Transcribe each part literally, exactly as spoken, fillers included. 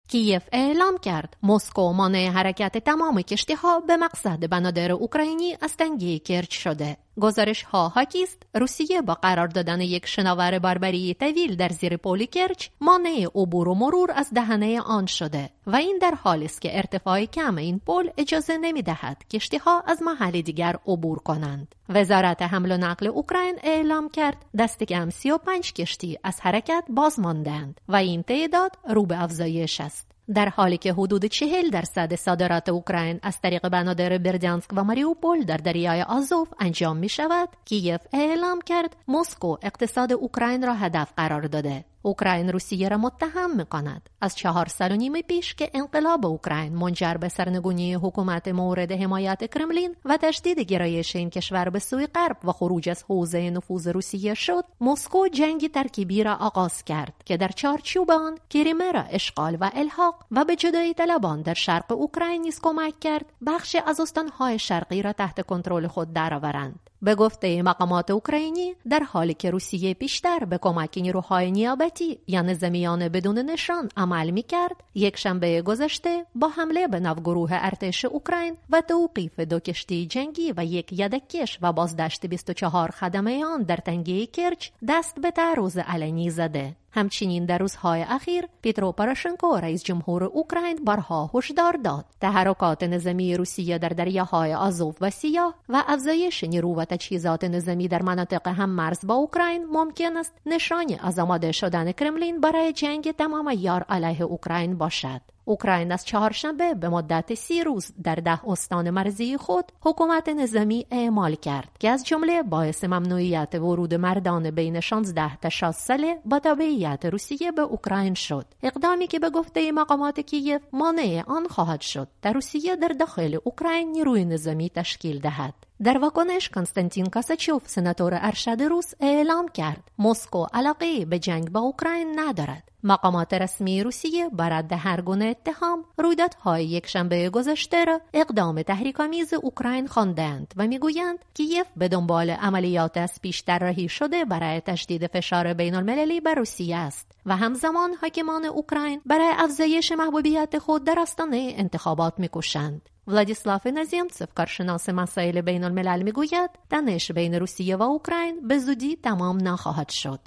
کیف اعلام کرد مسکو مانع حرکت تمام کشتی‌ها به مقصد بنادر اوکراینی از تنگه کرچ شده. گزارش ها حاکی است روسیه با قرار دادن یک شناور باربری طویل در زیر پل کرچ مانع عبور و مرور از دهنه آن شده و این در حالی است که ارتفاع کم این پل اجازه نمی‌دهد کشتی‌ها از محل دیگر عبور کنند. وزارت حمل و نقل اوکراین اعلام کرد دست کم سی و پنج کشتی از حرکت باز ماندند و این تعداد رو به افزایش است. در حالی که حدود چهل درصد صادرات اوکراین از طریق بنادر بردянسک و ماریوپول در دریای آزوف انجام می شود، کیف اعلام کرد مسکو اقتصاد اوکراین را هدف قرار داده. اوکراین روسیه را متهم می‌کند از چهار سال و نیم پیش که انقلاب اوکراین منجر به سرنگونی حکومت مورد حمایت کرملین و تشدید گرایش این کشور به سوی غرب و خروج از حوزه نفوذ روسیه شد، مسکو جنگی ترکیبی را آغاز کرد که در چارچوب آن کریمه را اشغال و الحاق و به جدایی طلبان در شرق اوکراین نیز کمک کرد بخشی از استان‌های شرقی را تحت کنترل خود درآورند. به گفته مقامات اوکراینی، در حالی که روسیه بیشتر به کمک نیروهای نیابتی یا نظامیان بدون نشان عمل می‌کرد، یک شنبه گذشته با حمله به ناوگروه ارتش اوکراین و توقیف دو کشتی جنگی و یک یدککش و بازداشت بیست و چهار خدمه آن در تنگه کرچ دست به تعرض علنی زده. همچنین در روزهای اخیر پیترو پاروشنکو رئیس جمهور اوکراین بارها هشدار داد تحرکات نظامی روسیه در دریاهای آزوف و سیاه و افزایش نیرو و تجهیزات نظامی در مناطق هممرز با اوکراین ممکن است نشانی از آماده شدن کرملین برای جنگ تمام عیار علیه اوکراین باشد. اوکراین از چهارشنبه به مدت سی روز در ده استان مرزی خود حکومت نظامی اعمال کرد که از جمله باعث ممنوعیت ورود مردان بین شانزده تا شصت ساله با تابعیت روسیه به اوکراین شد. اقدامی که به گفته مقامات کیف مانع آن خواهد شد تا روسیه در داخل اوکراین نیروی نظامی تشکیل دهد. در واکنش کنستانتین کاساچوف سناتور ارشد روس اعلام کرد مسکو علاقه به جنگ با اوکراین ندارد. مقامات رسمی روسیه بر رد هر گونه اتهام رویدادهای یک شنبه گذشته را اقدام تحریک‌آمیز اوکراین خواندند و میگویند کیف به دنبال عملیات از پیش طراحی شده برای تشدید فشار بین‌المللی بر روسیه است و همزمان حاکمان اوکراین برای افزایش محبوبیت خود در آستانه انتخابات می‌کوشند. ولادیسلاف نزیمتسف کارشناس مسائل بین الملل میگوید تنش بین روسیه و اوکراین به زودی تمام نخواهد شد.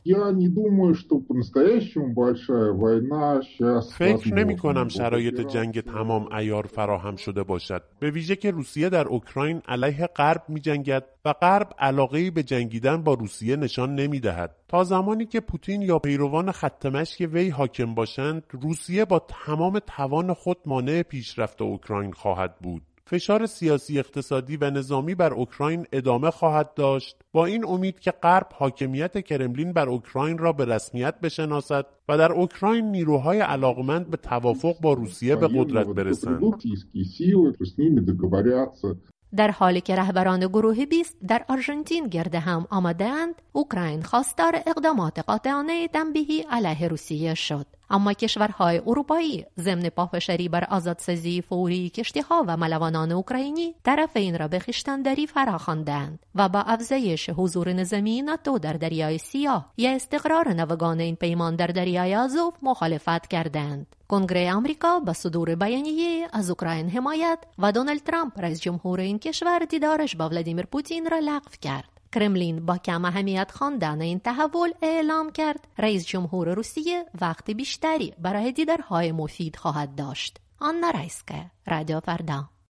فکر نمی کنم شرایط جنگ تمام عیار فراهم شده باشد، به ویژه که روسیه در اوکراین علیه غرب می جنگد و غرب علاقه‌ای به جنگیدن با روسیه نشان نمی دهد. تا زمانی که پوتین یا پیروان خط مشی وی حاکم باشند، روسیه با تمام توان خود مانع پیشرفت اوکراین خواهد بود. فشار سیاسی، اقتصادی و نظامی بر اوکراین ادامه خواهد داشت، با این امید که غرب حاکمیت کرملین بر اوکراین را به رسمیت بشناسد و در اوکراین نیروهای علاقمند به توافق با روسیه به قدرت برسند. در حالی که رهبران گروه بیست در آرژانتین گرد هم آمدند، اوکراین خواستار اقدامات قاطعانه تنبیهی علیه روسیه شد. اما کشورهای اروپایی ضمن پافشاری بر آزادسازی فوری کشتی‌ها و ملوانان اوکراینی طرفین را به خویشتن‌داری فراخواندند و با افزایش حضور نظامی ناتو در دریای سیاه یا استقرار ناوگان این پیمان در دریای آزوف مخالفت کردند. کنگره آمریکا با صدور بیانیه از اوکراین حمایت و دونالد ترامپ رئیس جمهور این کشور دیدارش با ولادیمیر پوتین را لغو کرد. کرملین با کم اهمیت خواندن این تحول اعلام کرد رئیس جمهور روسیه وقت بیشتری برای دیدارهای مفید خواهد داشت. آنا رایسکا، رادیو فردا.